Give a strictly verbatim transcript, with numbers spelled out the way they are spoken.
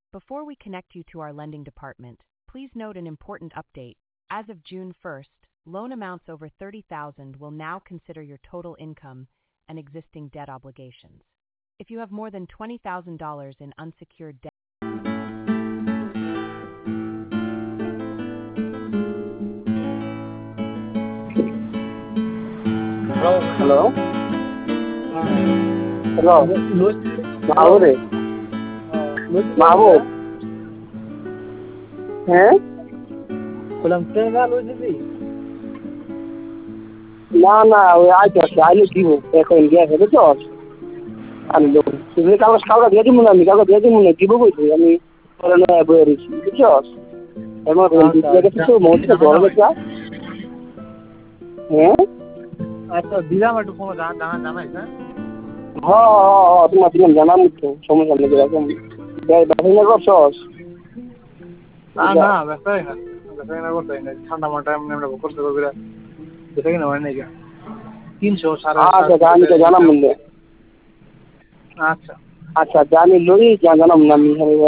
Before we connect you to our lending department, please note an important update. As of June first, loan amounts over thirty thousand dollars will now consider your total income and existing debt obligations. If you have more than twenty thousand dollars in unsecured debt, Hello? Hello? Mahbub রে মাহবুব হ্যাঁ বললাম train গেল দিদি না না ওই আজ আসছে আইলে দিব এখন গিয়েছে বুঝছো আমি তুমি কাগজ কাগজ দিয়ে দিব না আমি কাগজ দিয়ে দিব না দিব বলছি আমি বয়ে রয়েছি বুঝছো এমন কিছু মধ্যে বড় বেচা হ্যাঁ আচ্ছা দিলাম একটু কোনো জানা জানাই না হ্যাঁ হ্যাঁ তোমার দিলাম জানাম তো সমস্যা নেই এরকম ব্যবসা করছস না না ব্যবসাই না ব্যবসাই না করতে না ঠান্ডা মাঠে এমনি আমরা করতে করবে যেটা কিনা হয় নাকি তিনশো সাড়ে আচ্ছা আমি তো জানাম বললে আচ্ছা আচ্ছা জানি লই জানাম না আমি